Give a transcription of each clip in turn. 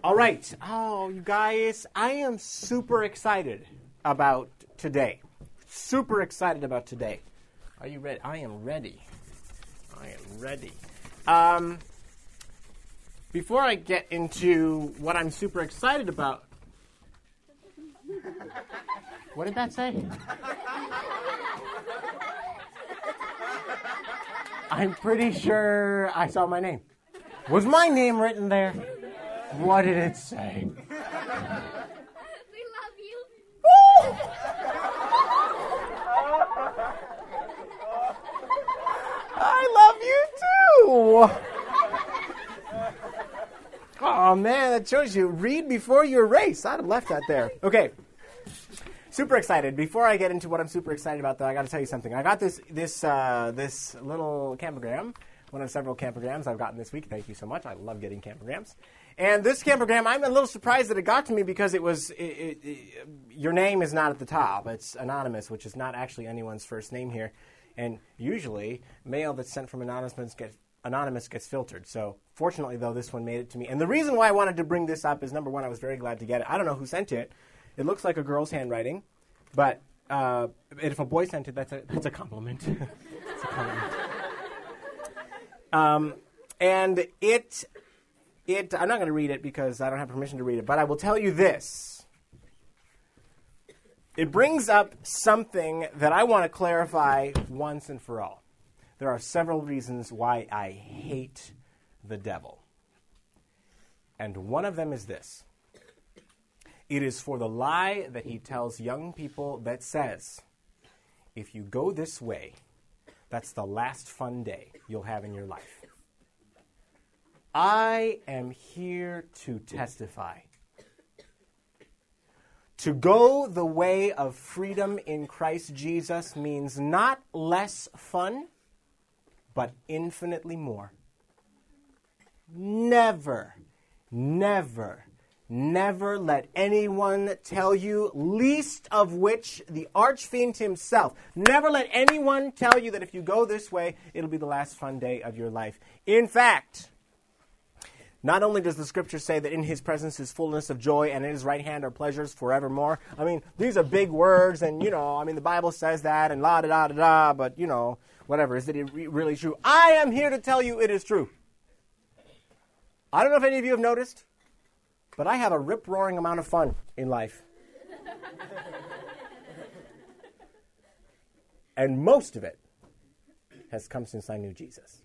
All right. Oh, you guys, I am super excited about today. Super excited about today. Are you ready? I am ready. I am ready. Before I get into what I'm super excited about, what did that say? I'm pretty sure I saw my name. Was my name written there? What did it say? We love you. Woo! I love you too. Oh man, that shows you. Read before you erase. I'd have left that there. Okay. Super excited. Before I get into what I'm super excited about, though, I got to tell you something. I got this little campergram, one of several campergrams I've gotten this week. Thank you so much. I love getting campergrams. And this campergram, I'm a little surprised that it got to me because your name is not at the top. It's anonymous, which is not actually anyone's first name here. And usually, mail that's sent from anonymous gets filtered. So fortunately, though, this one made it to me. And the reason why I wanted to bring this up is, number one, I was very glad to get it. I don't know who sent it. It looks like a girl's handwriting, but if a boy sent it, that's a compliment. It's a compliment. And I'm not going to read it because I don't have permission to read it, but I will tell you this. It brings up something that I want to clarify once and for all. There are several reasons why I hate the devil. And one of them is this. It is for the lie that he tells young people that says, if you go this way, that's the last fun day you'll have in your life. I am here to testify. To go the way of freedom in Christ Jesus means not less fun, but infinitely more. Never, never, never let anyone tell you, least of which the archfiend himself, never let anyone tell you that if you go this way, it'll be the last fun day of your life. In fact, not only does the scripture say that in his presence is fullness of joy and in his right hand are pleasures forevermore. I mean, these are big words and, the Bible says that and la-da-da-da-da, but, whatever. Is it really true? I am here to tell you it is true. I don't know if any of you have noticed, but I have a rip-roaring amount of fun in life. And most of it has come since I knew Jesus.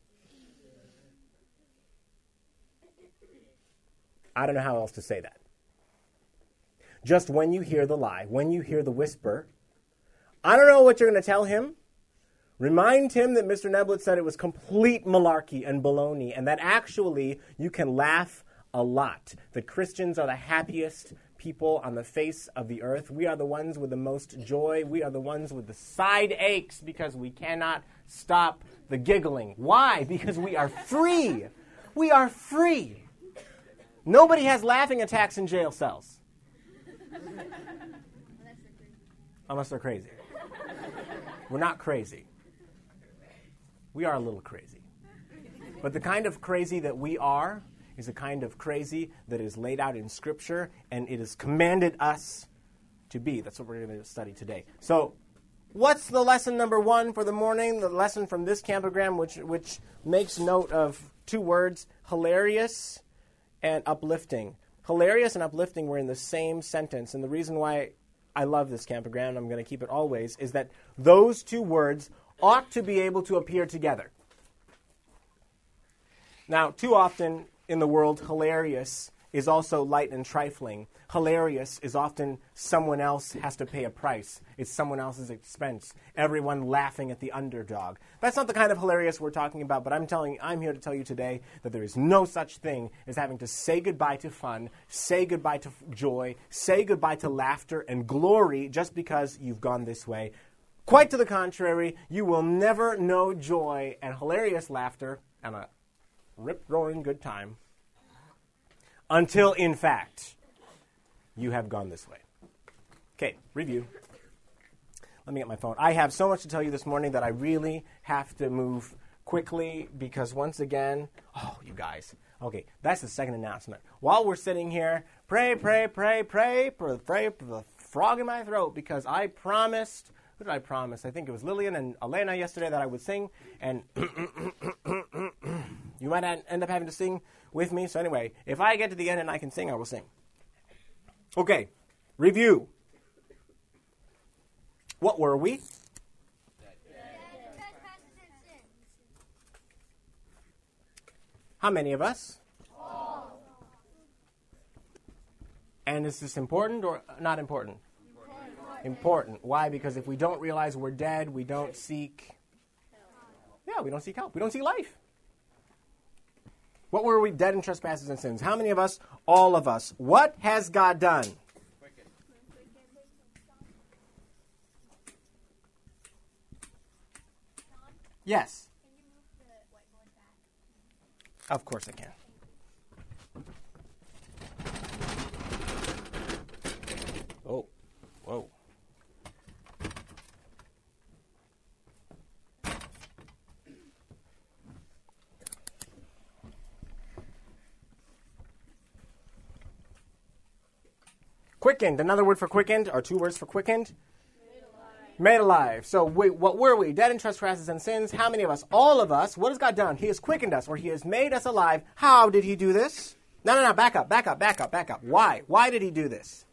I don't know how else to say that. Just when you hear the lie, when you hear the whisper, I don't know what you're going to tell him. Remind him that Mr. Neblett said it was complete malarkey and baloney, and that actually you can laugh a lot. That Christians are the happiest people on the face of the earth. We are the ones with the most joy. We are the ones with the side aches because we cannot stop the giggling. Why? Because we are free. We are free. Nobody has laughing attacks in jail cells. Unless they're crazy. We're not crazy. We are a little crazy. But the kind of crazy that we are is a kind of crazy that is laid out in Scripture, and it has commanded us to be. That's what we're going to study today. So, what's the lesson number one for the morning? The lesson from this campogram, which makes note of two words, hilarious and uplifting. Hilarious and uplifting were in the same sentence, and the reason why I love this campogram, and I'm going to keep it always, is that those two words ought to be able to appear together. Now, too often in the world, hilarious is also light and trifling. Hilarious is often someone else has to pay a price. It's someone else's expense. Everyone laughing at the underdog. That's not the kind of hilarious we're talking about, but I'm here to tell you today that there is no such thing as having to say goodbye to fun, say goodbye to joy, say goodbye to laughter and glory just because you've gone this way. Quite to the contrary, you will never know joy and hilarious laughter and a rip-roaring good time until, in fact, you have gone this way. Okay, review. Let me get my phone. I have so much to tell you this morning that I really have to move quickly because once again, you guys, Okay, that's the second announcement. While we're sitting here, pray for the frog in my throat, because I promised, who did I promise? I think it was Lillian and Elena yesterday that I would sing, and you might end up having to sing with me. So anyway, if I get to the end and I can sing, I will sing. Okay, review. What were we? How many of us? All. And is this important or not important? Important. Why? Because if we don't realize we're dead, we don't seek help. We don't seek help. We don't seek life. What were we? Dead in trespasses and sins. How many of us? All of us. What has God done? Yes. Can you move the whiteboard back? Of course I can. Oh, whoa. Quickened. Another word for quickened, or two words for quickened. Made alive. So what were we? Dead in trespasses and sins. How many of us? All of us. What has God done? He has quickened us, or he has made us alive. How did he do this? No. Back up. Why? Why did he do this?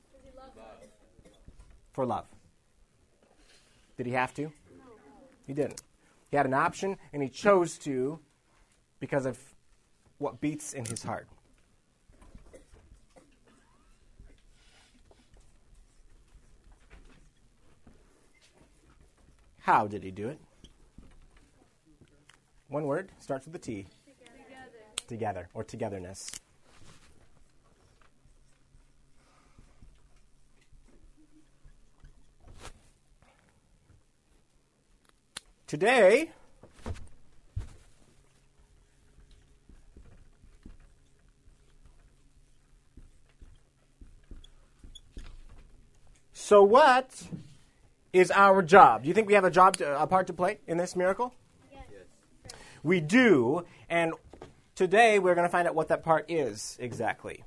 For love. Did he have to? No. He didn't. He had an option, and he chose to because of what beats in his heart. How did he do it? One word, starts with a T. Together, or togetherness. Today, so what is our job? Do you think we have a part to play in this miracle? Yes. We do, and today we're going to find out what that part is exactly.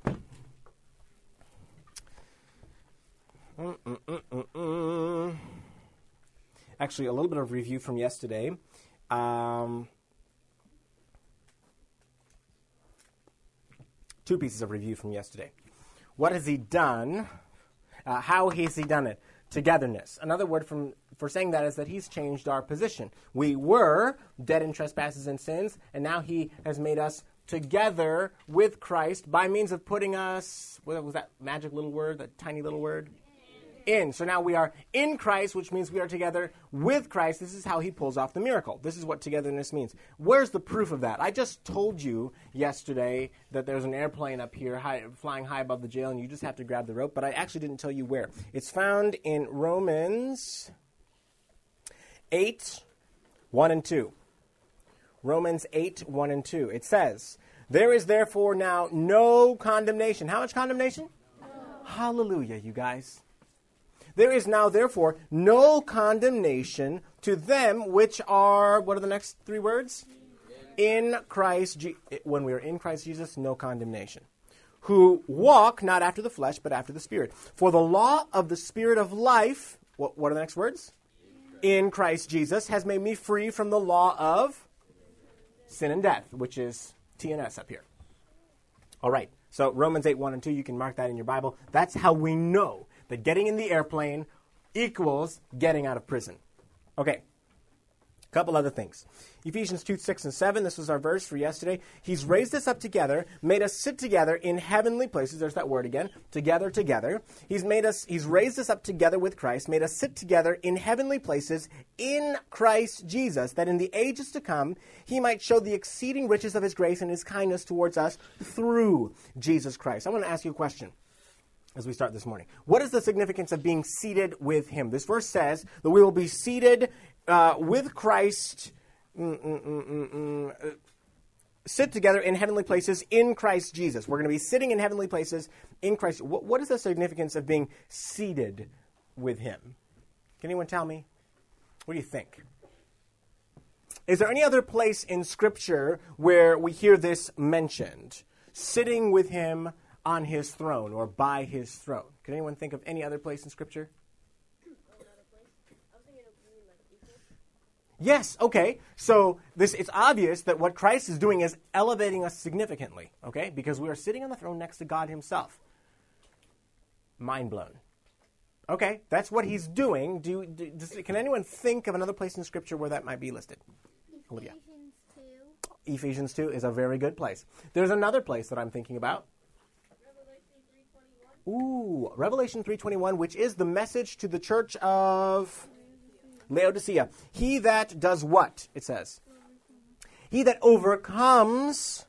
Actually, a little bit of review from yesterday. Two pieces of review from yesterday. What has he done? How has he done it? Togetherness. Another word for saying that is that he's changed our position. We were dead in trespasses and sins, and now he has made us together with Christ by means of putting us, what was that magic little word, that tiny little word? In. So now we are in Christ, which means we are together with Christ. This is how he pulls off the miracle. This is what togetherness means. Where's the proof of that? I just told you yesterday that there's an airplane up here flying high above the jail, and you just have to grab the rope, but I actually didn't tell you where. It's found in Romans 8, 1 and 2. Romans 8, 1 and 2. It says, "There is therefore now no condemnation." How much condemnation? No. Hallelujah, you guys. There is now, therefore, no condemnation to them which are, what are the next three words? In Christ, when we are in Christ Jesus, no condemnation. Who walk not after the flesh, but after the Spirit. For the law of the Spirit of life, what are the next words? In Christ Jesus, has made me free from the law of sin and death, which is T and S up here. All right, so Romans 8, 1 and 2, you can mark that in your Bible. That's how we know that getting in the airplane equals getting out of prison. Okay, a couple other things. Ephesians 2, 6 and 7, this was our verse for yesterday. He's raised us up together, made us sit together in heavenly places. There's that word again, together. He's raised us up together with Christ, made us sit together in heavenly places in Christ Jesus, that in the ages to come he might show the exceeding riches of his grace and his kindness towards us through Jesus Christ. I want to ask you a question as we start this morning. What is the significance of being seated with him? This verse says that we will be seated with Christ, sit together in heavenly places in Christ Jesus. We're going to be sitting in heavenly places in Christ. What is the significance of being seated with him? Can anyone tell me? What do you think? Is there any other place in Scripture where we hear this mentioned? sitting with him on his throne or by his throne. Can anyone think of any other place in Scripture? Yes, okay. So it's obvious that what Christ is doing is elevating us significantly, okay? Because we are sitting on the throne next to God himself. Mind blown. Okay, that's what he's doing. Can anyone think of another place in Scripture where that might be listed? Olivia. Ephesians 2. Ephesians 2 is a very good place. There's another place that I'm thinking about. Revelation 3:21, which is the message to the church of Laodicea. He that does what? It says. He that overcomes,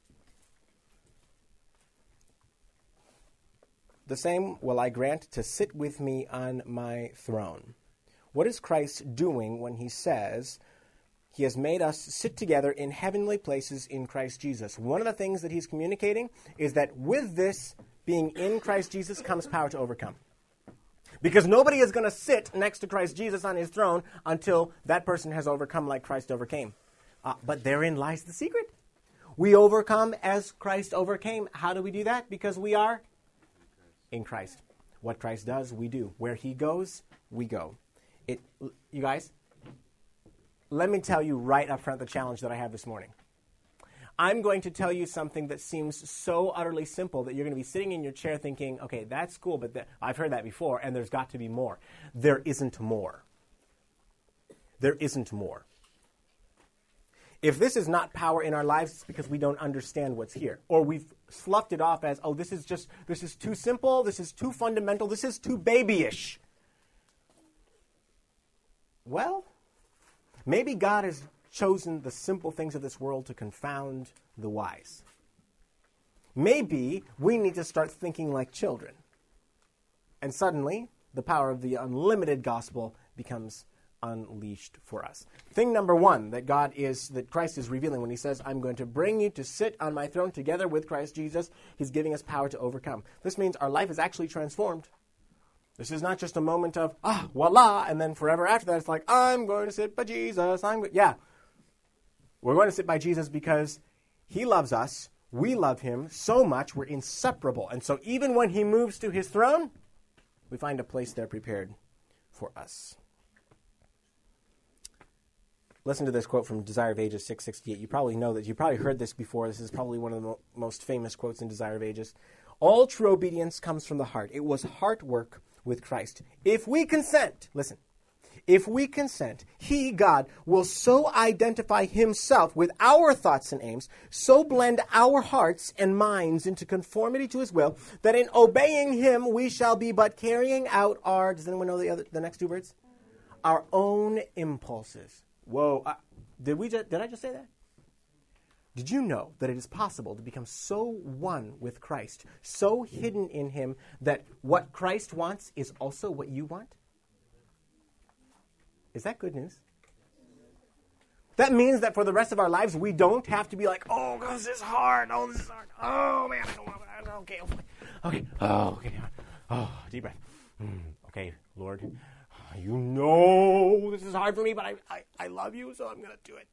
the same will I grant to sit with me on my throne. What is Christ doing when he says he has made us sit together in heavenly places in Christ Jesus? One of the things that he's communicating is that with this being in Christ Jesus comes power to overcome. Because nobody is going to sit next to Christ Jesus on his throne until that person has overcome like Christ overcame. But therein lies the secret. We overcome as Christ overcame. How do we do that? Because we are in Christ. What Christ does, we do. Where he goes, we go. You guys, let me tell you right up front the challenge that I have this morning. I'm going to tell you something that seems so utterly simple that you're going to be sitting in your chair thinking, okay, that's cool, but I've heard that before, and there's got to be more. There isn't more. There isn't more. If this is not power in our lives, it's because we don't understand what's here. Or we've sloughed it off as, this is too simple, this is too fundamental, this is too babyish. Well, maybe God has chosen the simple things of this world to confound the wise. Maybe we need to start thinking like children. And suddenly, the power of the unlimited gospel becomes unleashed for us. Thing number one that Christ is revealing when he says, I'm going to bring you to sit on my throne together with Christ Jesus, he's giving us power to overcome. This means our life is actually transformed. This is not just a moment of, voila, and then forever after that, it's like, I'm going to sit by Jesus. We're going to sit by Jesus because he loves us. We love him so much, we're inseparable. And so even when he moves to his throne, we find a place there prepared for us. Listen to this quote from Desire of Ages 668. You probably know that. You probably heard this before. This is probably one of the most famous quotes in Desire of Ages. All true obedience comes from the heart. It was heart work with Christ. If we consent, listen, if we consent, he, God, will so identify himself with our thoughts and aims, so blend our hearts and minds into conformity to his will, that in obeying him we shall be but carrying out our, does anyone know the next two words? Our own impulses. Whoa, did I just say that? Did you know that it is possible to become so one with Christ, so hidden in him, that what Christ wants is also what you want? Is that good news? That means that for the rest of our lives, we don't have to be like, oh, this is hard. Oh, this is hard. Oh, man, I don't want it. Okay. Oh, okay. Oh, deep breath. Okay, Lord, you know this is hard for me, but I love you, so I'm going to do it.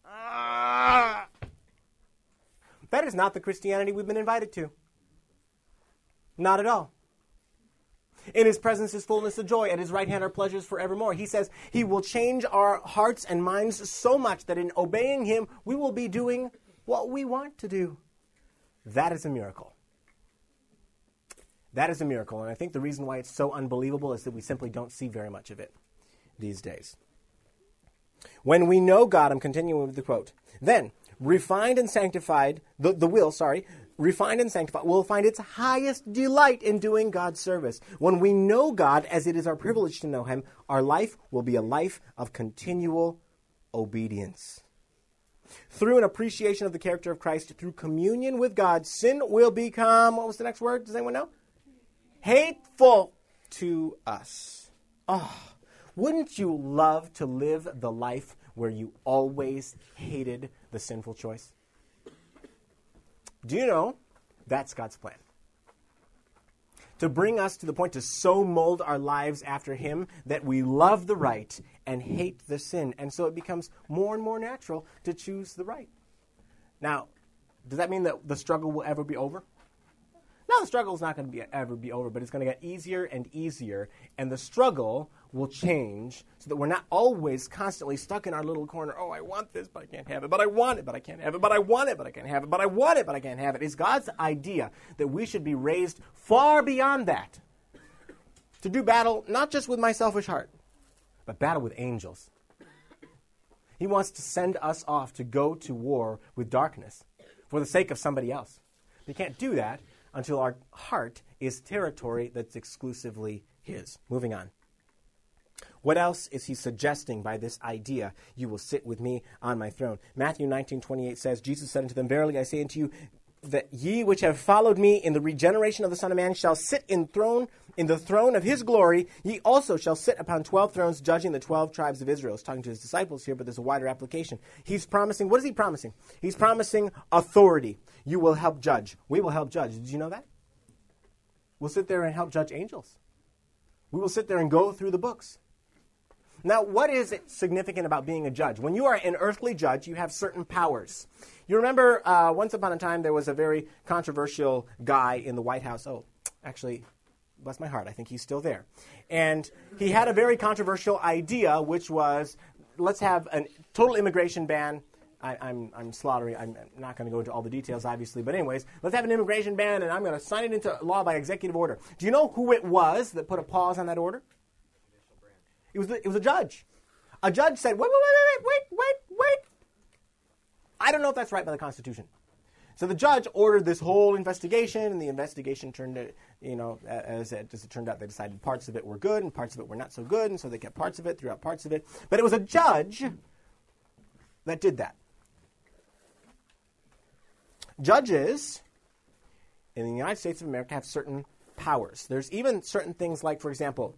That is not the Christianity we've been invited to. Not at all. In his presence is fullness of joy. At his right hand are pleasures forevermore. He says he will change our hearts and minds so much that in obeying him, we will be doing what we want to do. That is a miracle. That is a miracle. And I think the reason why it's so unbelievable is that we simply don't see very much of it these days. When we know God, I'm continuing with the quote, then refined and sanctified, refined and sanctified, will find its highest delight in doing God's service. When we know God, as it is our privilege to know him, our life will be a life of continual obedience. Through an appreciation of the character of Christ, through communion with God, sin will become, what was the next word? Does anyone know? Hateful to us. Wouldn't you love to live the life where you always hated the sinful choice? Do you know that's God's plan? To bring us to the point to so mold our lives after him that we love the right and hate the sin. And so it becomes more and more natural to choose the right. Now, Does that mean that the struggle will ever be over? No, the struggle is not going to ever be over, but it's going to get easier and easier, and the struggle will change so that we're not always constantly stuck in our little corner. Oh, I want this, but I can't have it. But I want it, but I can't have it. But I want it, but I can't have it. But I want it, but I can't have it. It's God's idea that we should be raised far beyond that, to do battle not just with my selfish heart, but battle with angels. He wants to send us off to go to war with darkness for the sake of somebody else. We can't do that until our heart is territory that's exclusively his. Moving on. What else is he suggesting by this idea, you will sit with me on my throne? Matthew 19:28 says, Jesus said unto them, Verily I say unto you, that ye which have followed me in the regeneration of the Son of Man shall sit in the throne of his glory. Ye also shall sit upon 12 thrones, judging the 12 tribes of Israel. He's talking to his disciples here, but there's a wider application. He's promising, what is he promising? He's promising authority. You will help judge. We will help judge. Did you know that? We'll sit there and help judge angels. We will sit there and go through the books. Now, what is significant about being a judge? When you are an earthly judge, you have certain powers. You remember once upon a time there was a very controversial guy in the White House. Oh, actually, bless my heart, I think he's still there. And he had a very controversial idea, which was, let's have a total immigration ban. I'm slaughtering. I'm not going to go into all the details, obviously. But anyways, let's have an immigration ban, and I'm going to sign it into law by executive order. Do you know who it was that put a pause on that order? It was a judge. A judge said, wait. I don't know if that's right by the Constitution. So the judge ordered this whole investigation, and the investigation turned out, as it turned out, they decided parts of it were good and parts of it were not so good, and so they kept parts of it, threw out parts of it. But it was a judge that did that. Judges in the United States of America have certain powers. There's even certain things like, for example,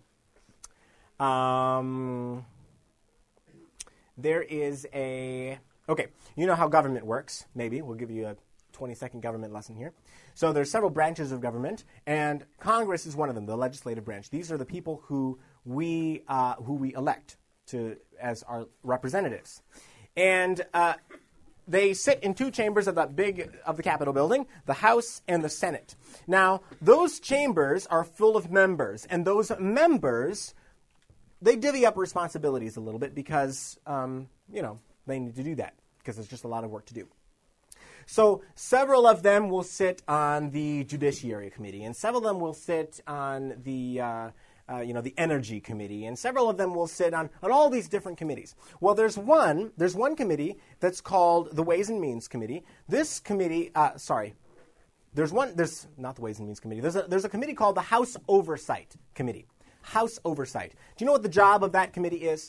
there is okay, you know how government works, maybe. We'll give you a 20-second government lesson here. So there's several branches of government, and Congress is one of them, the legislative branch. These are the people who we elect as our representatives. And they sit in two chambers of the Capitol building, the House and the Senate. Now, those chambers are full of members, and those members, they divvy up responsibilities a little bit because, they need to do that because there's just a lot of work to do. So several of them will sit on the Judiciary Committee, and several of them will sit on the Energy Committee, and several of them will sit on all these different committees. Well, there's one committee that's called the Ways and Means Committee. This committee, there's not the Ways and Means Committee. There's a committee called the House Oversight Committee. House Oversight. Do you know what the job of that committee is?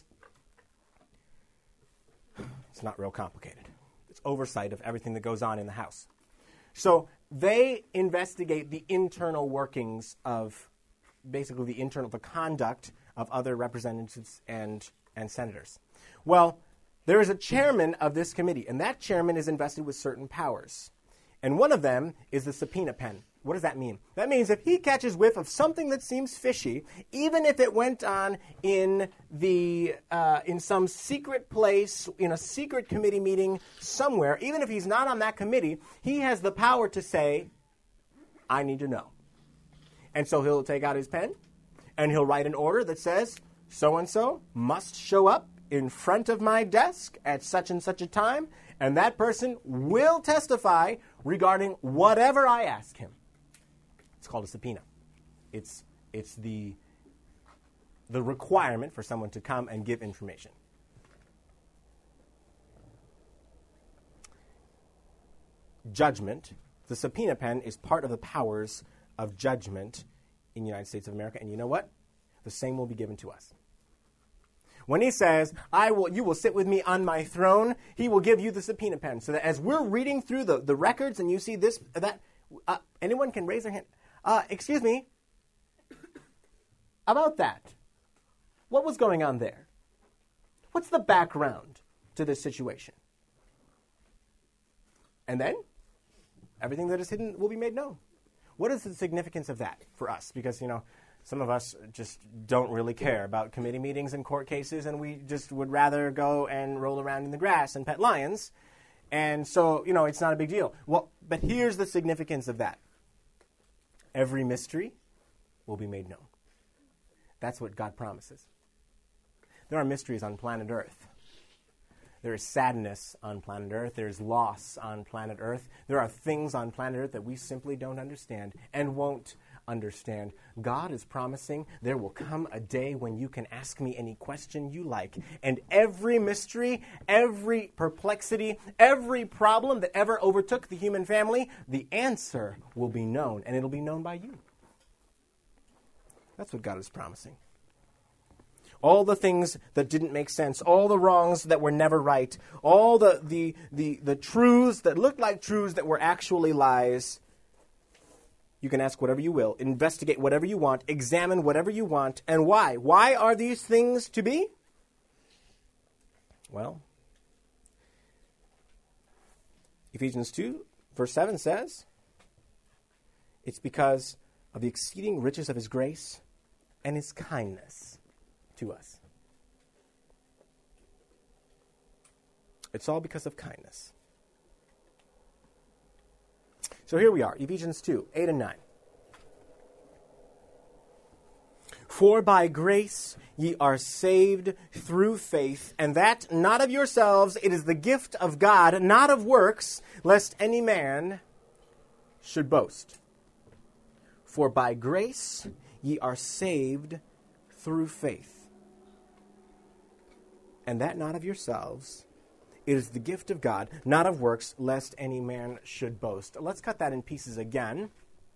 It's not real complicated. It's oversight of everything that goes on in the House. So they investigate the internal workings of basically the conduct of other representatives and senators. Well, there is a chairman of this committee, and that chairman is invested with certain powers. And one of them is the subpoena pen. What does that mean? That means if he catches whiff of something that seems fishy, even if it went on in some secret place, in a secret committee meeting somewhere, even if he's not on that committee, he has the power to say, I need to know. And so he'll take out his pen, and he'll write an order that says, so-and-so must show up in front of my desk at such and such a time, and that person will testify regarding whatever I ask him. It's called a subpoena. It's the requirement for someone to come and give information. Judgment. The subpoena pen is part of the powers of judgment in the United States of America. And you know what? The same will be given to us. When he says, you will sit with me on my throne, he will give you the subpoena pen. So that as we're reading through the records and you see this, that, anyone can raise their hand. Excuse me, about that. What was going on there? What's the background to this situation? And then, everything that is hidden will be made known. What is the significance of that for us? Because, some of us just don't really care about committee meetings and court cases, and we just would rather go and roll around in the grass and pet lions. And so, it's not a big deal. Well, but here's the significance of that. Every mystery will be made known. That's what God promises. There are mysteries on planet Earth. There is sadness on planet Earth. There's loss on planet Earth. There are things on planet Earth that we simply don't understand and won't understand. God is promising there will come a day when you can ask me any question you like. And every mystery, every perplexity, every problem that ever overtook the human family, the answer will be known, and it'll be known by you. That's what God is promising. All the things that didn't make sense, all the wrongs that were never right, all the truths that looked like truths that were actually lies. You can ask whatever you will, investigate whatever you want, examine whatever you want, and why? Why are these things to be? Well, Ephesians 2, verse 7 says, it's because of the exceeding riches of his grace and his kindness to us. It's all because of kindness. So here we are, Ephesians 2, 8 and 9. For by grace ye are saved through faith, and that not of yourselves, it is the gift of God, not of works, lest any man should boast. For by grace ye are saved through faith. And that not of yourselves, it is the gift of God, not of works, lest any man should boast. Let's cut that in pieces again.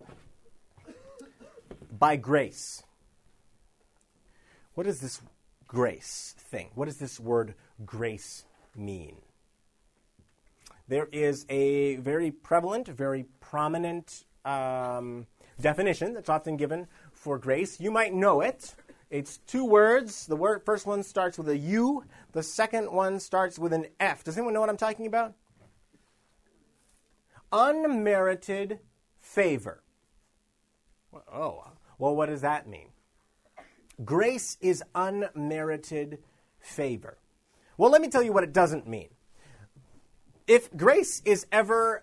By grace. What is this grace thing? What does this word grace mean? There is a very prevalent, very prominent definition that's often given for grace. You might know it. It's two words. The first one starts with a U. The second one starts with an F. Does anyone know what I'm talking about? Unmerited favor. Oh, well, what does that mean? Grace is unmerited favor. Well, let me tell you what it doesn't mean. If grace is ever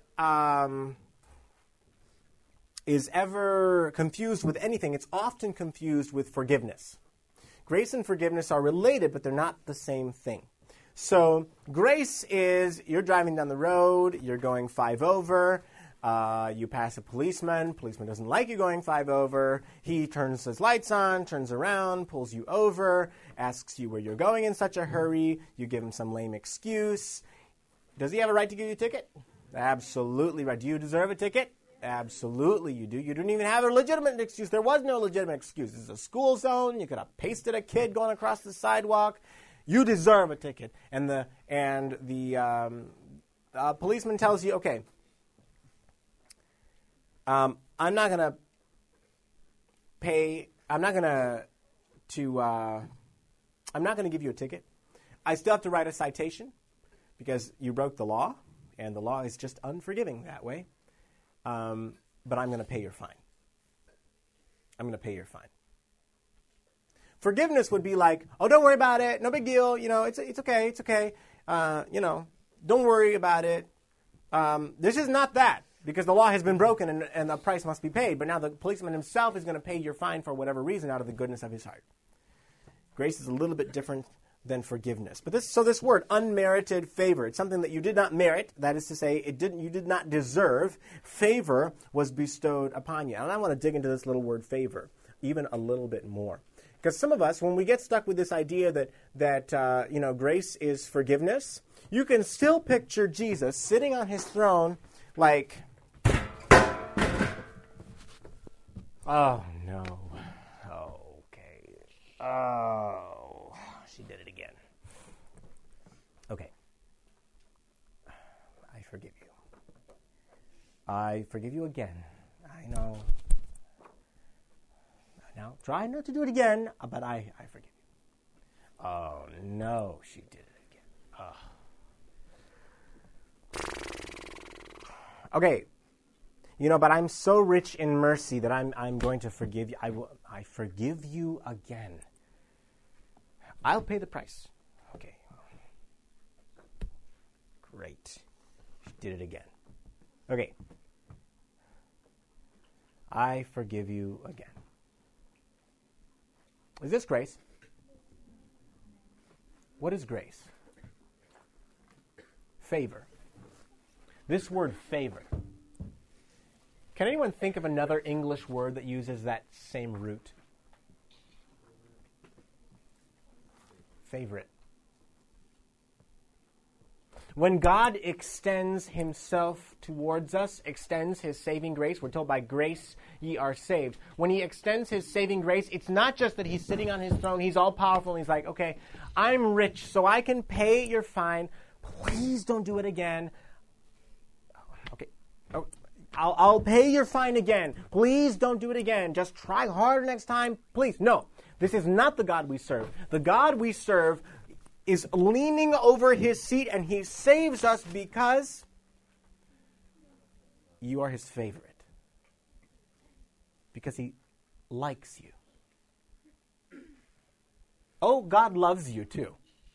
confused with anything, it's often confused with forgiveness. Grace and forgiveness are related, but they're not the same thing. So grace is you're driving down the road, you're going 5 over, you pass a policeman doesn't like you going 5 over, he turns his lights on, turns around, pulls you over, asks you where you're going in such a hurry, you give him some lame excuse. Does he have a right to give you a ticket? Absolutely right. Do you deserve a ticket? Absolutely you do. You didn't even have a legitimate excuse. There was no legitimate excuse. This is a school zone. You could have pasted a kid going across the sidewalk. You deserve a ticket. And the policeman tells you, okay, I'm not going to pay. I'm not going to give you a ticket. I still have to write a citation because you broke the law, and the law is just unforgiving that way. But I'm going to pay your fine. I'm going to pay your fine. Forgiveness would be like, oh, don't worry about it. No big deal. It's okay. It's okay. Don't worry about it. This is not that because the law has been broken and the price must be paid. But now the policeman himself is going to pay your fine for whatever reason out of the goodness of his heart. Grace is a little bit different than forgiveness. But this word, unmerited favor, it's something that you did not merit. That is to say, you did not deserve. Favor was bestowed upon you. And I want to dig into this little word favor even a little bit more. Because some of us, when we get stuck with this idea that grace is forgiveness, you can still picture Jesus sitting on his throne like, oh, no. Okay. Oh, she did it again. Okay. I forgive you. I forgive you again. I know. Now, try not to do it again, but I forgive you. Oh, no, she did it again. Oh. Okay. But I'm so rich in mercy that I'm going to forgive you. I forgive you again. I'll pay the price. Okay. Great. did it again. Okay. I forgive you again. Is this grace? What is grace? Favor. This word favor. Can anyone think of another English word that uses that same root? Favorite. When God extends himself towards us, extends his saving grace, we're told by grace ye are saved. When he extends his saving grace, it's not just that he's sitting on his throne, he's all powerful, and he's like, okay, I'm rich, so I can pay your fine. Please don't do it again. Okay, I'll pay your fine again. Please don't do it again. Just try harder next time, please. No, this is not the God we serve. The God we serve is leaning over his seat, and he saves us because you are his favorite. Because he likes you. Oh, God loves you too.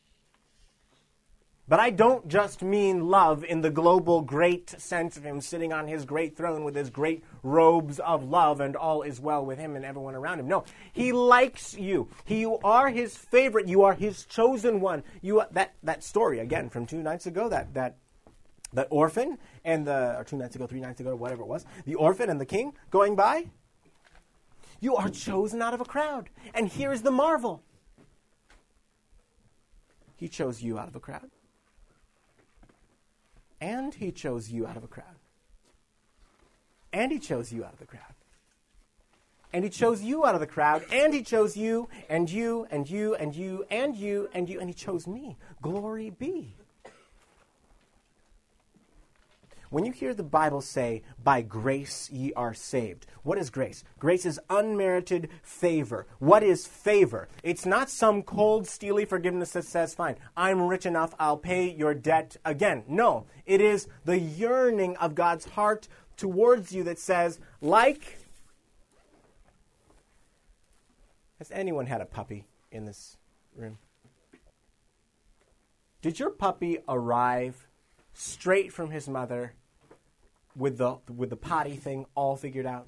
But I don't just mean love in the global great sense of him sitting on his great throne with his great robes of love and all is well with him and everyone around him. No, he likes you. You are his favorite. You are his chosen one. That story, again, from 2 nights ago, that orphan and or 2 nights ago, 3 nights ago, whatever it was, the orphan and the king going by. You are chosen out of a crowd. And here is the marvel. He chose you out of a crowd. And he chose you out of a crowd. And he chose you out of the crowd. And he chose you out of the crowd. And he chose you, and you, and you, and you, and you, and you, and he chose me. Glory be. When you hear the Bible say, by grace ye are saved, what is grace? Grace is unmerited favor. What is favor? It's not some cold, steely forgiveness that says, fine, I'm rich enough, I'll pay your debt again. No, it is the yearning of God's heart towards you that says, like, has anyone had a puppy in this room? Did your puppy arrive straight from his mother with the potty thing all figured out?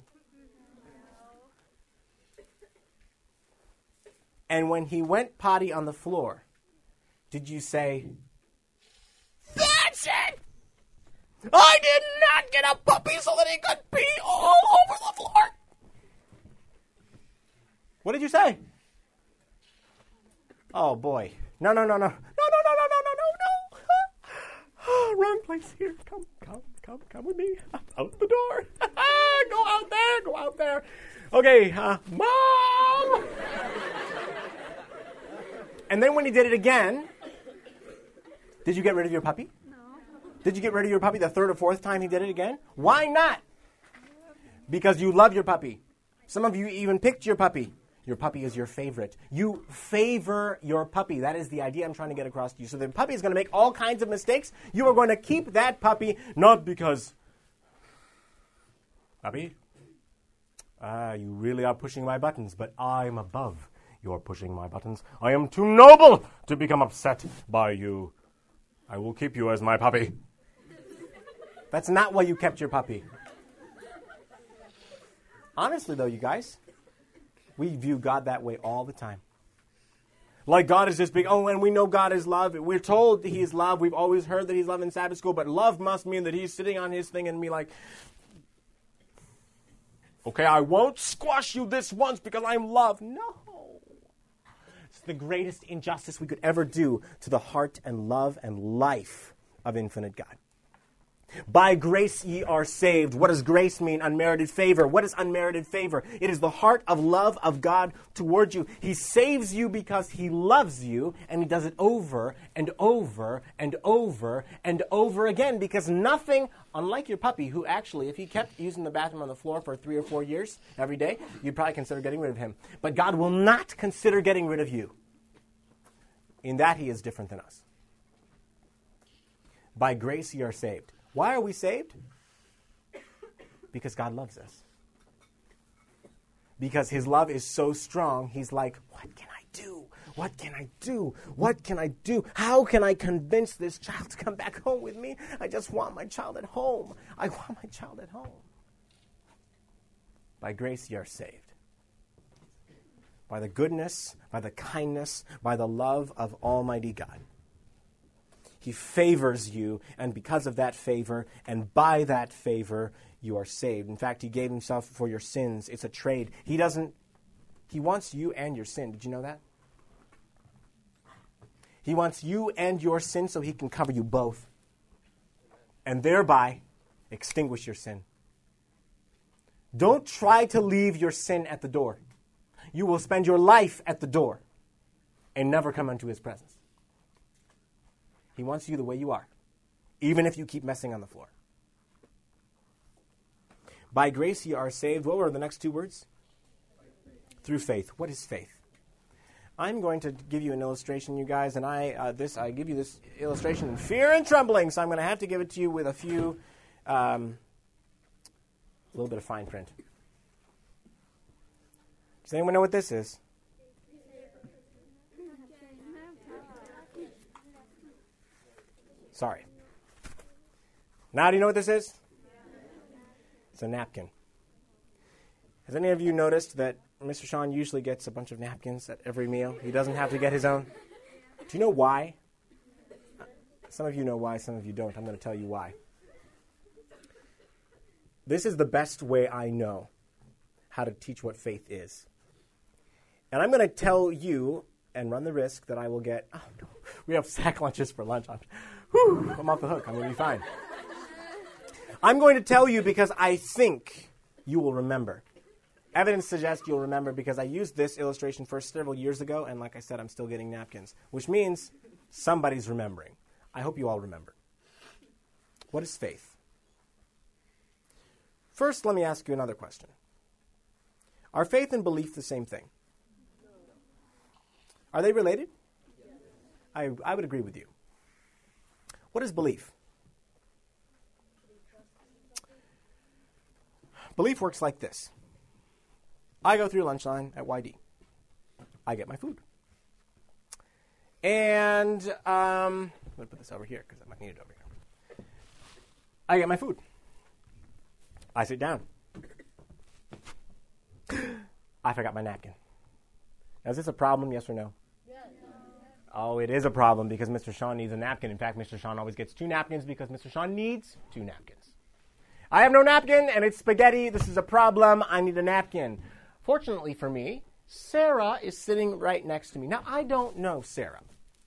And when he went potty on the floor, did you say, that's it! I did not get a puppy so that he could pee all over the floor! What did you say? Oh boy. No. Wrong place here. Come with me. Out the door. Go out there. Okay, Mom! And then when he did it again, did you get rid of your puppy? No. Did you get rid of your puppy the third or fourth time he did it again? Why not? Because you love your puppy. Some of you even picked your puppy. Your puppy is your favorite. You favor your puppy. That is the idea I'm trying to get across to you. So the puppy is going to make all kinds of mistakes. You are going to keep that puppy, not because, puppy, you really are pushing my buttons, but I'm above your pushing my buttons. I am too noble to become upset by you. I will keep you as my puppy. That's not why you kept your puppy. Honestly, though, you guys, we view God that way all the time. Like God is this big, and we know God is love. We're told He is love. We've always heard that He's love in Sabbath school, but love must mean that He's sitting on His thing and be like, okay, I won't squash you this once because I'm love. No. It's the greatest injustice we could ever do to the heart and love and life of infinite God. By grace ye are saved. What does grace mean? Unmerited favor. What is unmerited favor? It is the heart of love of God towards you. He saves you because He loves you, and He does it over and over and over and over again, because nothing, unlike your puppy, who actually, if he kept using the bathroom on the floor for 3 or 4 years every day, you'd probably consider getting rid of him. But God will not consider getting rid of you. In that He is different than us. By grace ye are saved. Why are we saved? Because God loves us. Because His love is so strong, He's like, what can I do? What can I do? What can I do? How can I convince this child to come back home with me? I just want my child at home. I want my child at home. By grace ye are saved. By the goodness, by the kindness, by the love of Almighty God. He favors you, and because of that favor, and by that favor, you are saved. In fact, he gave himself for your sins. It's a trade. He wants you and your sin. Did you know that? He wants you and your sin so he can cover you both, and thereby extinguish your sin. Don't try to leave your sin at the door. You will spend your life at the door and never come into his presence. He wants you the way you are, even if you keep messing on the floor. By grace ye are saved. What were the next two words? Through faith. What is faith? I'm going to give you an illustration, you guys, and I give you this illustration in fear and trembling, so I'm going to have to give it to you with a little bit of fine print. Does anyone know what this is? Sorry. Now do you know what this is? It's a napkin. Has any of you noticed that Mr. Sean usually gets a bunch of napkins at every meal? He doesn't have to get his own. Do you know why? Some of you know why, some of you don't. I'm going to tell you why. This is the best way I know how to teach what faith is. And I'm going to tell you, and run the risk that I will get, oh no, we have sack lunches for lunch. I'm off the hook. I'm going to be fine. I'm going to tell you because I think you will remember. Evidence suggests you'll remember because I used this illustration first several years ago, and like I said, I'm still getting napkins, which means somebody's remembering. I hope you all remember. What is faith? First, let me ask you another question. Are faith and belief the same thing? Are they related? I would agree with you. What is belief? Belief works like this. I go through lunch line at YD. I get my food. And I'm going to put this over here because I might need it over here. I get my food. I sit down. I forgot my napkin. Now, is this a problem, yes or no? Oh, it is a problem because Mr. Sean needs a napkin. In fact, Mr. Sean always gets two napkins because Mr. Sean needs two napkins. I have no napkin, and it's spaghetti. This is a problem. I need a napkin. Fortunately for me, Sarah is sitting right next to me. Now, I don't know Sarah.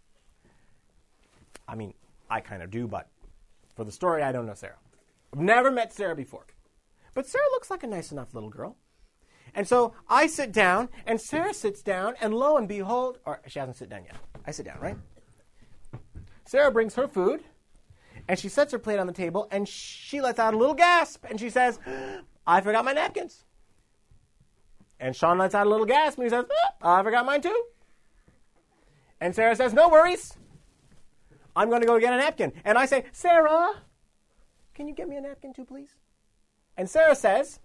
I mean, I kind of do, but for the story, I don't know Sarah. I've never met Sarah before. But Sarah looks like a nice enough little girl. And so I sit down, and Sarah sits down, and lo and behold, or she hasn't sit down yet. I sit down, right? Sarah brings her food, and she sets her plate on the table, and she lets out a little gasp, and she says, I forgot my napkins. And Sean lets out a little gasp, and he says, I forgot mine too. And Sarah says, no worries. I'm going to go get a napkin. And I say, Sarah, can you get me a napkin too, please? And Sarah says,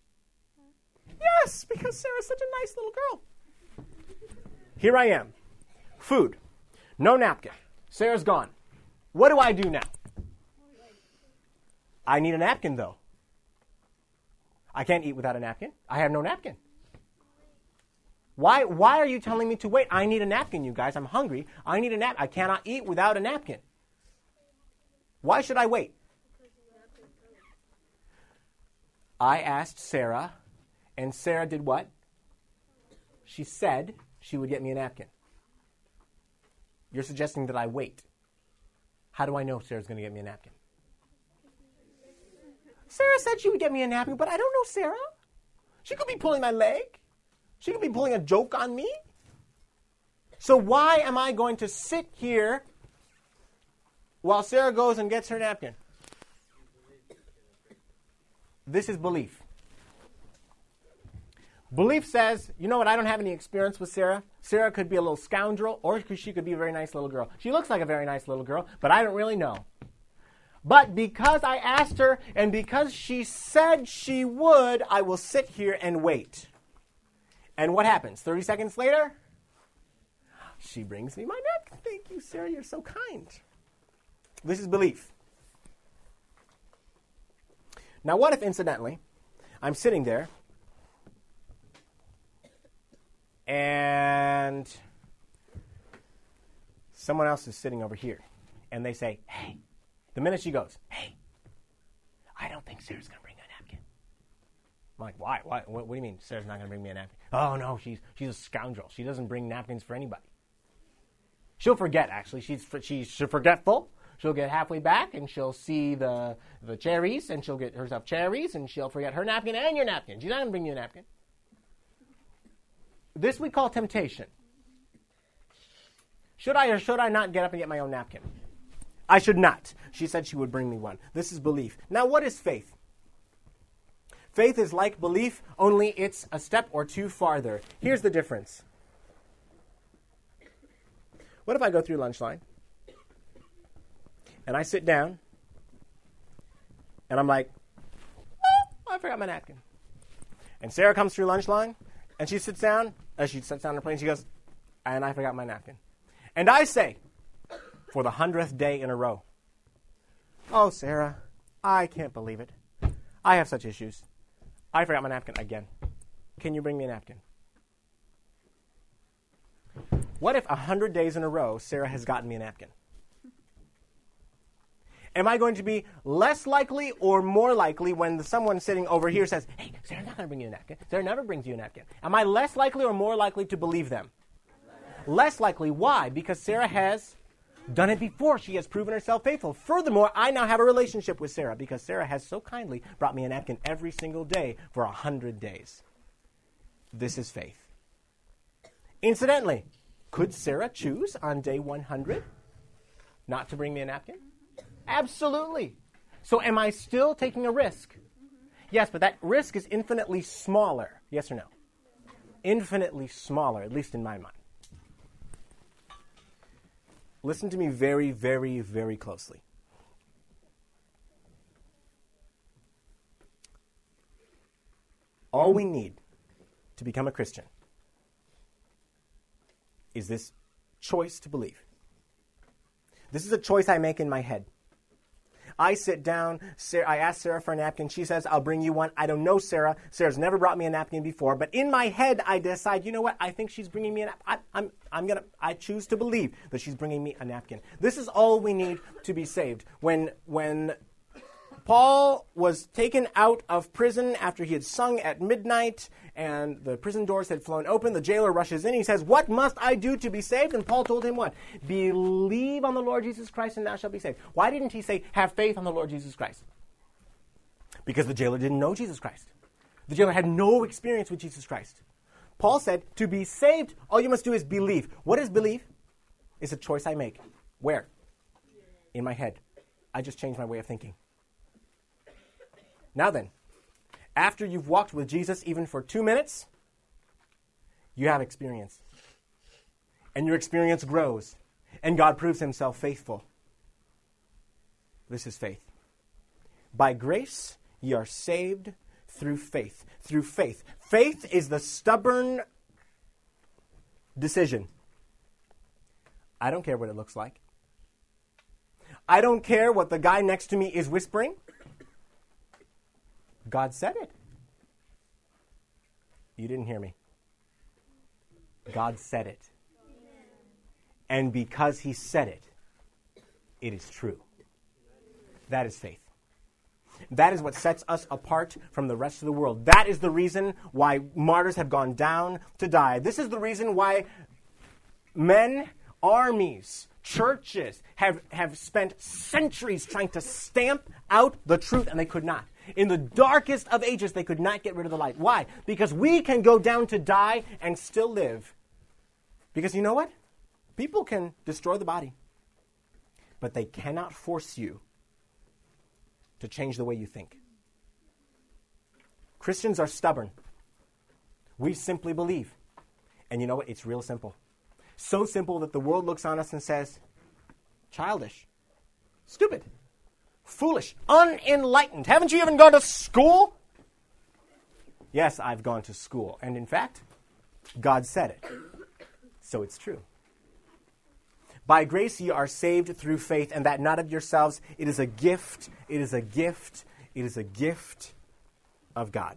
yes, because Sarah's such a nice little girl. Here I am. Food. No napkin. Sarah's gone. What do I do now? I need a napkin, though. I can't eat without a napkin. I have no napkin. Why are you telling me to wait? I need a napkin, you guys. I'm hungry. I need a napkin. I cannot eat without a napkin. Why should I wait? I asked Sarah, and Sarah did what? She said she would get me a napkin. You're suggesting that I wait. How do I know Sarah's going to get me a napkin? Sarah said she would get me a napkin, but I don't know Sarah. She could be pulling my leg. She could be pulling a joke on me. So why am I going to sit here while Sarah goes and gets her napkin? This is belief. Belief says, you know what, I don't have any experience with Sarah. Sarah could be a little scoundrel, or she could be a very nice little girl. She looks like a very nice little girl, but I don't really know. But because I asked her, and because she said she would, I will sit here and wait. And what happens? 30 seconds later, She brings me my napkin. Thank you, Sarah. You're so kind. This is belief. Now, what if, incidentally, I'm sitting there and someone else is sitting over here, and they say, hey, the minute she goes, hey, I don't think Sarah's going to bring a napkin. I'm like, why? What do you mean Sarah's not going to bring me a napkin? Oh, no, she's a scoundrel. She doesn't bring napkins for anybody. She'll forget, actually. She's forgetful. She'll get halfway back, and she'll see the cherries, and she'll get herself cherries, and she'll forget her napkin and your napkin. She's not going to bring you a napkin. This we call temptation. Should I or should I not get up and get my own napkin? I should not. She said she would bring me one. This is belief. Now, what is faith? Faith is like belief, only it's a step or two farther. Here's the difference. What if I go through lunch line, and I sit down, and I'm like, oh, I forgot my napkin. And Sarah comes through lunch line, and she sits down on her plate, and she goes, and I forgot my napkin. And I say, for the 100th day in a row, oh, Sarah, I can't believe it. I have such issues. I forgot my napkin again. Can you bring me a napkin? What if 100 days in a row, Sarah has gotten me a napkin? Am I going to be less likely or more likely when someone sitting over here says, hey, Sarah's not going to bring you a napkin. Sarah never brings you a napkin. Am I less likely or more likely to believe them? Less likely. Why? Because Sarah has done it before. She has proven herself faithful. Furthermore, I now have a relationship with Sarah because Sarah has so kindly brought me a napkin every single day for 100 days. This is faith. Incidentally, could Sarah choose on day 100 not to bring me a napkin? Absolutely. So am I still taking a risk? Yes, but that risk is infinitely smaller. Yes or no? Infinitely smaller, at least in my mind. Listen to me very, very, very closely. All we need to become a Christian is this choice to believe. This is a choice I make in my head. I sit down, I ask Sarah for a napkin. She says, I'll bring you one. I don't know Sarah. Sarah's never brought me a napkin before. But in my head, I decide, you know what? I think she's bringing me a napkin. I choose to believe that she's bringing me a napkin. This is all we need to be saved. When Paul was taken out of prison after he had sung at midnight and the prison doors had flown open, the jailer rushes in. He says, what must I do to be saved? And Paul told him what? Believe on the Lord Jesus Christ and thou shalt be saved. Why didn't he say, have faith on the Lord Jesus Christ? Because the jailer didn't know Jesus Christ. The jailer had no experience with Jesus Christ. Paul said, to be saved, all you must do is believe. What is believe? It's a choice I make. Where? In my head. I just changed my way of thinking. Now then, after you've walked with Jesus even for 2 minutes, you have experience. And your experience grows. And God proves himself faithful. This is faith. By grace, ye are saved through faith. Through faith. Faith is the stubborn decision. I don't care what it looks like. I don't care what the guy next to me is whispering. God said it. You didn't hear me. God said it. And because he said it, it is true. That is faith. That is what sets us apart from the rest of the world. That is the reason why martyrs have gone down to die. This is the reason why men, armies, churches have spent centuries trying to stamp out the truth, and they could not. In the darkest of ages, they could not get rid of the light. Why? Because we can go down to die and still live. Because you know what? People can destroy the body, but they cannot force you to change the way you think. Christians are stubborn. We simply believe. And you know what? It's real simple. So simple that the world looks on us and says, childish, stupid, foolish, unenlightened. Haven't you even gone to school? Yes, I've gone to school. And in fact, God said it. So it's true. By grace ye are saved through faith, and that not of yourselves. It is a gift. It is a gift. It is a gift of God.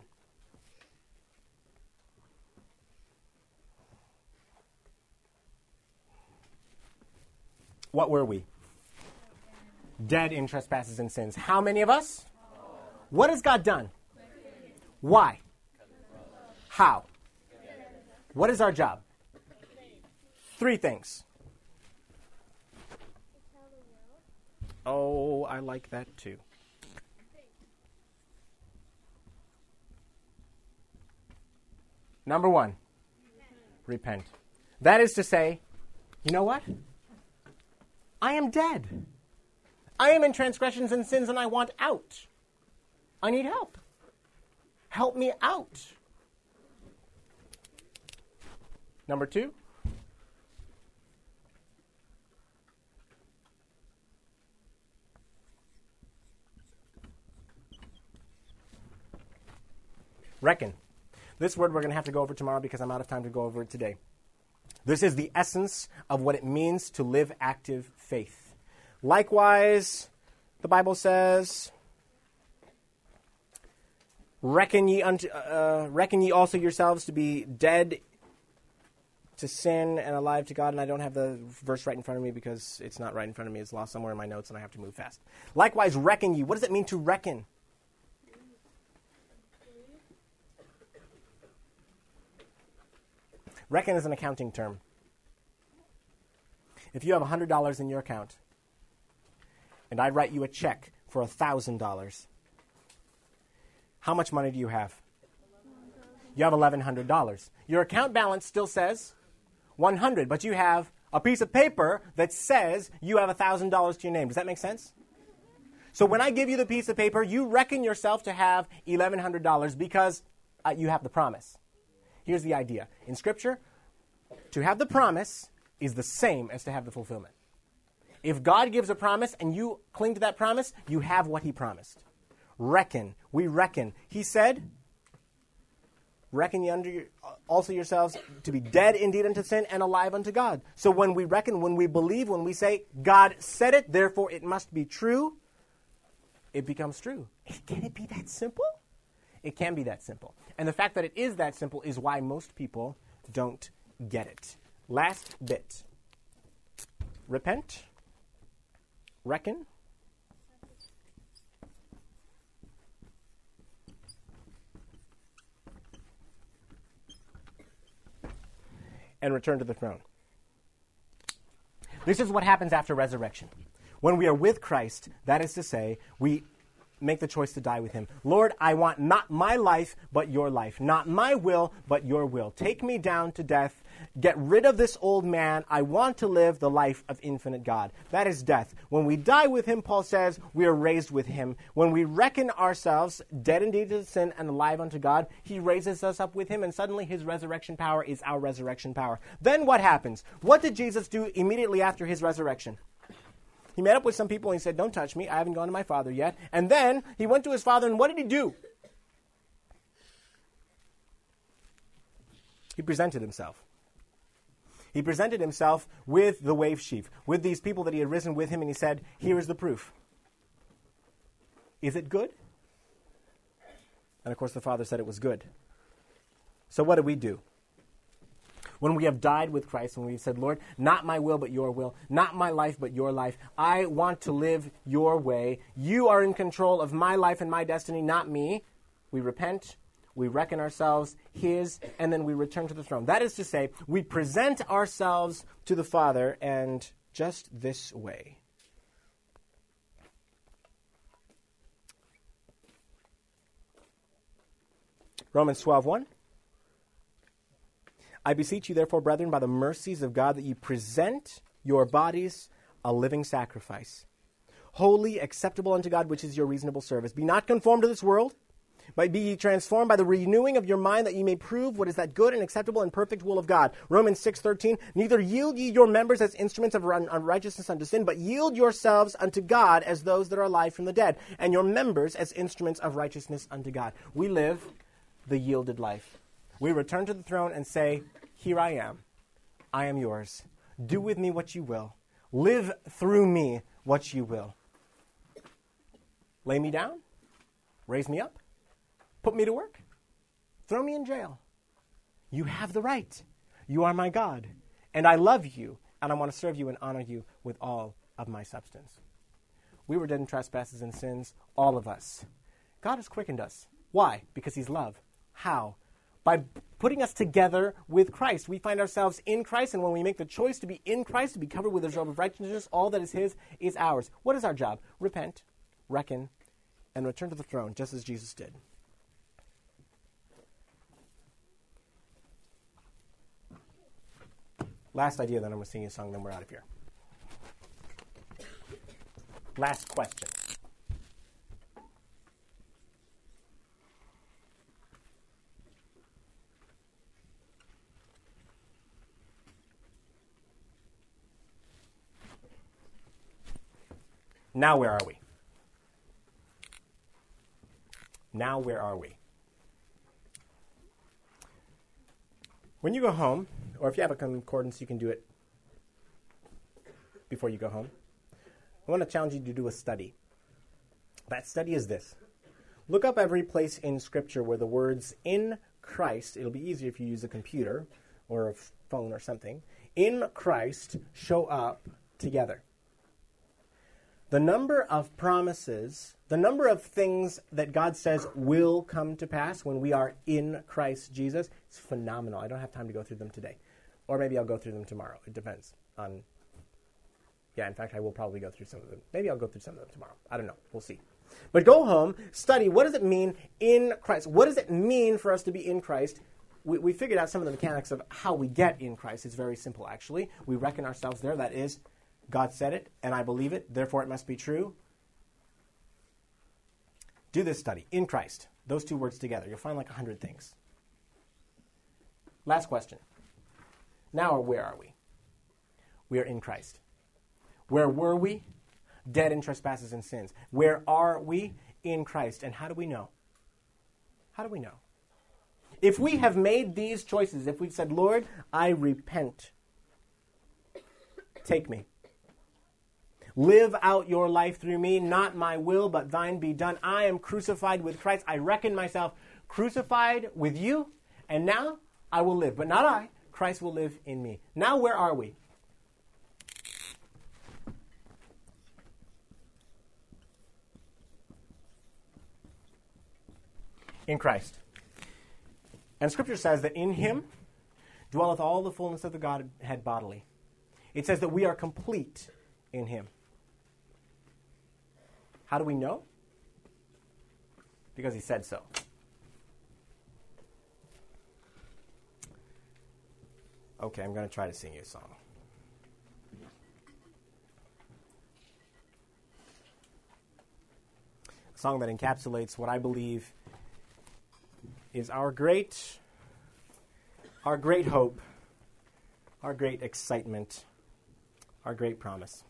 What were we? Dead in trespasses and sins. How many of us? What has God done? Why? How? What is our job? 3 things. Oh, I like that too. Number 1, repent. That is to say, you know what? I am dead. I am in transgressions and sins and I want out. I need help. Help me out. Number 2, reckon. This word we're going to have to go over tomorrow because I'm out of time to go over it today. This is the essence of what it means to live active faith. Likewise, the Bible says, reckon ye also yourselves to be dead to sin and alive to God. And I don't have the verse right in front of me because it's not right in front of me. It's lost somewhere in my notes and I have to move fast. Likewise, reckon ye. What does it mean to reckon? Reckon is an accounting term. If you have $100 in your account, and I write you a check for $1,000, how much money do you have? You have $1,100. Your account balance still says $100, but you have a piece of paper that says you have $1,000 to your name. Does that make sense? So when I give you the piece of paper, you reckon yourself to have $1,100 because you have the promise. Here's the idea. In Scripture, to have the promise is the same as to have the fulfillment. If God gives a promise and you cling to that promise, you have what he promised. Reckon. We reckon. He said, reckon ye also yourselves to be dead indeed unto sin and alive unto God. So when we reckon, when we believe, when we say, God said it, therefore it must be true, it becomes true. Can it be that simple? It can be that simple. And the fact that it is that simple is why most people don't get it. Last bit. Repent. Reckon. And return to the throne. This is what happens after resurrection. When we are with Christ, that is to say, we make the choice to die with him. Lord, I want not my life, but your life. Not my will, but your will. Take me down to death. Get rid of this old man. I want to live the life of infinite God. That is death. When we die with him, Paul says, we are raised with him. When we reckon ourselves dead indeed to sin and alive unto God, he raises us up with him, and suddenly his resurrection power is our resurrection power. Then what happens? What did Jesus do immediately after his resurrection? He met up with some people and he said, don't touch me. I haven't gone to my Father yet. And then he went to his Father, and what did he do? He presented himself. He presented himself with the wave sheaf, with these people that he had risen with him, and he said, here is the proof. Is it good? And of course the Father said it was good. So what do we do? When we have died with Christ, when we've said, Lord, not my will, but your will, not my life, but your life. I want to live your way. You are in control of my life and my destiny, not me. We repent, we reckon ourselves his, and then we return to the throne. That is to say, we present ourselves to the Father, and just this way. Romans 12:1. I beseech you, therefore, brethren, by the mercies of God, that ye present your bodies a living sacrifice, holy, acceptable unto God, which is your reasonable service. Be not conformed to this world, but be ye transformed by the renewing of your mind, that ye may prove what is that good and acceptable and perfect will of God. Romans 6:13, neither yield ye your members as instruments of unrighteousness unto sin, but yield yourselves unto God as those that are alive from the dead, and your members as instruments of righteousness unto God. We live the yielded life. We return to the throne and say, here I am yours. Do with me what you will. Live through me what you will. Lay me down, raise me up, put me to work, throw me in jail. You have the right. You are my God, and I love you, and I want to serve you and honor you with all of my substance. We were dead in trespasses and sins, all of us. God has quickened us. Why? Because he's love. How? By putting us together with Christ. We find ourselves in Christ, and when we make the choice to be in Christ, to be covered with his robe of righteousness, all that is his is ours. What is our job? Repent, reckon, and return to the throne, just as Jesus did. Last idea, then I'm going to sing you a song, then we're out of here. Last question. Now where are we? Now where are we? When you go home, or if you have a concordance, you can do it before you go home. I want to challenge you to do a study. That study is this. Look up every place in Scripture where the words in Christ, it'll be easier if you use a computer or a phone or something, in Christ show up together. The number of promises, the number of things that God says will come to pass when we are in Christ Jesus is phenomenal. I don't have time to go through them today. Or maybe I'll go through them tomorrow. It depends on... Yeah, in fact, I will probably go through some of them. Maybe I'll go through some of them tomorrow. I don't know. We'll see. But go home, study. What does it mean in Christ? What does it mean for us to be in Christ? We figured out some of the mechanics of how we get in Christ. It's very simple, actually. We reckon ourselves there. That is, God said it, and I believe it. Therefore, it must be true. Do this study. In Christ. Those two words together. You'll find like 100 things. Last question. Now, where are we? We are in Christ. Where were we? Dead in trespasses and sins. Where are we? In Christ. And how do we know? How do we know? If we have made these choices, if we've said, Lord, I repent, take me. Live out your life through me, not my will, but thine be done. I am crucified with Christ. I reckon myself crucified with you, and now I will live. But not I. Christ will live in me. Now where are we? In Christ. And Scripture says that in him dwelleth all the fullness of the Godhead bodily. It says that we are complete in him. How do we know? Because he said so. Okay, I'm going to try to sing you a song. A song that encapsulates what I believe is our great hope, our great excitement, our great promise.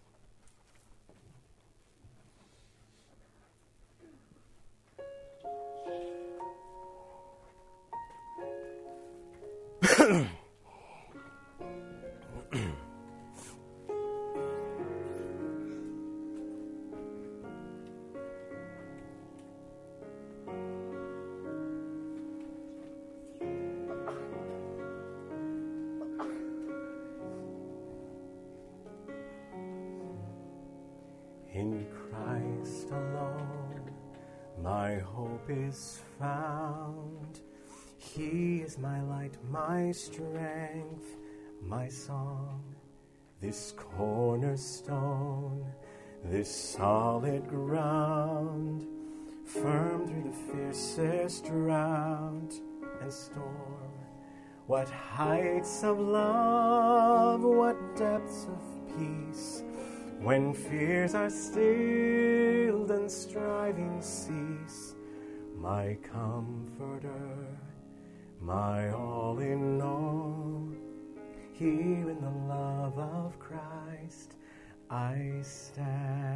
In Christ alone, my hope is found. He is my light, my strength, my song. This cornerstone, this solid ground, firm through the fiercest drought and storm. What heights of love, what depths of peace, when fears are stilled and striving cease. My comforter, my all in all, here in the love of Christ I stand.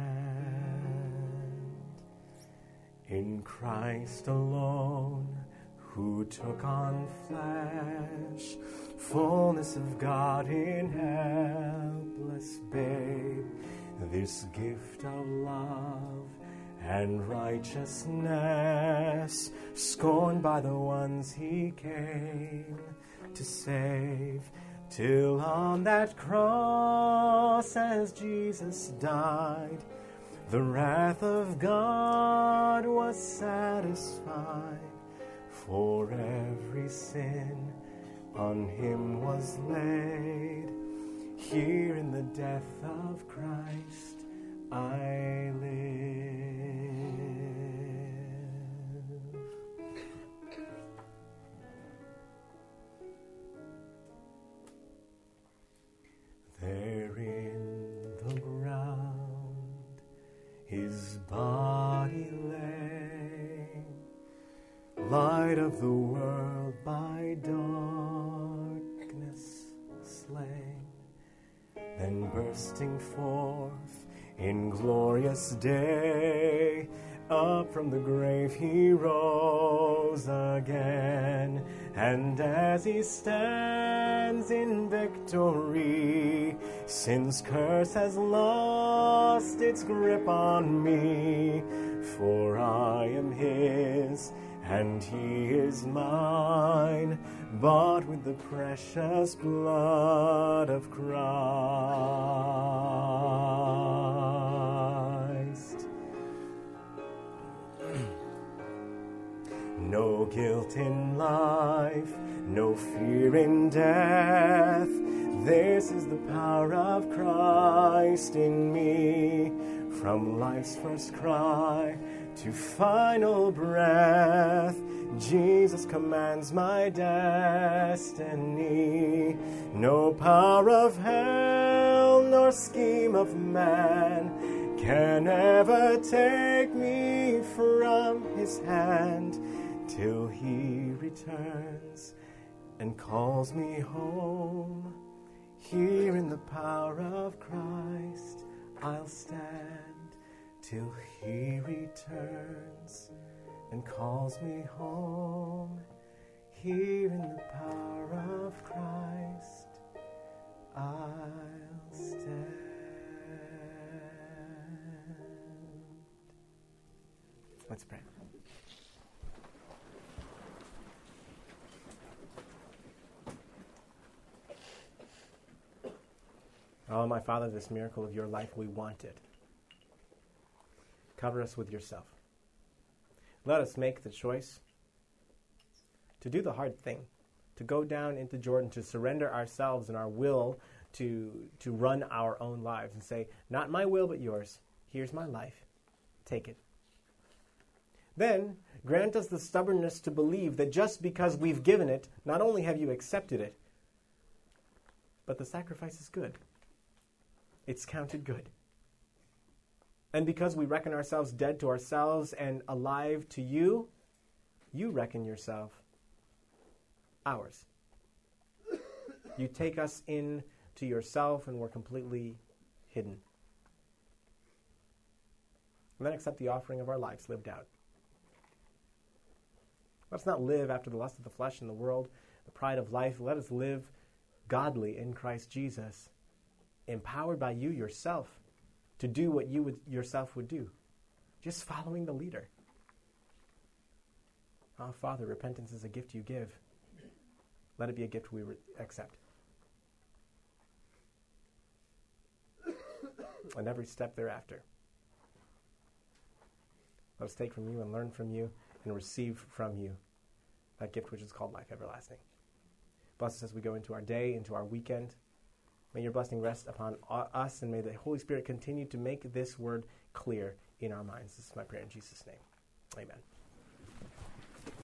In Christ alone, who took on flesh, fullness of God in helpless babe, this gift of love and righteousness, scorned by the ones he came to save, till on that cross as Jesus died, the wrath of God was satisfied, for every sin on him was laid. Here in the death of Christ I live. There in the ground his body lay, light of the world by darkness slain. Then bursting forth in glorious day, up from the grave he rose again. And as he stands in victory, sin's curse has lost its grip on me. For I am his, and he is mine, bought with the precious blood of Christ. No guilt in life, no fear in death. This is the power of Christ in me. From life's first cry to final breath, Jesus commands my destiny. No power of hell nor scheme of man can ever take me from his hand, till he returns and calls me home. Here in the power of Christ I'll stand, till he returns and calls me home. Here in the power of Christ I'll stand. Let's pray. Oh, my Father, this miracle of your life, we want it. Cover us with yourself. Let us make the choice to do the hard thing, to go down into Jordan, to surrender ourselves and our will to run our own lives and say, not my will but yours. Here's my life. Take it. Then grant us the stubbornness to believe that just because we've given it, not only have you accepted it, but the sacrifice is good. It's counted good. And because we reckon ourselves dead to ourselves and alive to you, you reckon yourself ours. You take us in to yourself and we're completely hidden. And then accept the offering of our lives lived out. Let's not live after the lust of the flesh and the world, the pride of life. Let us live godly in Christ Jesus, empowered by you yourself to do what you yourself would do, just following the leader. Oh, Father, repentance is a gift you give. Let it be a gift we accept. And every step thereafter, let us take from you and learn from you and receive from you that gift which is called life everlasting. Bless us as we go into our day, into our weekend. May your blessing rest upon us, and may the Holy Spirit continue to make this word clear in our minds. This is my prayer in Jesus' name. Amen.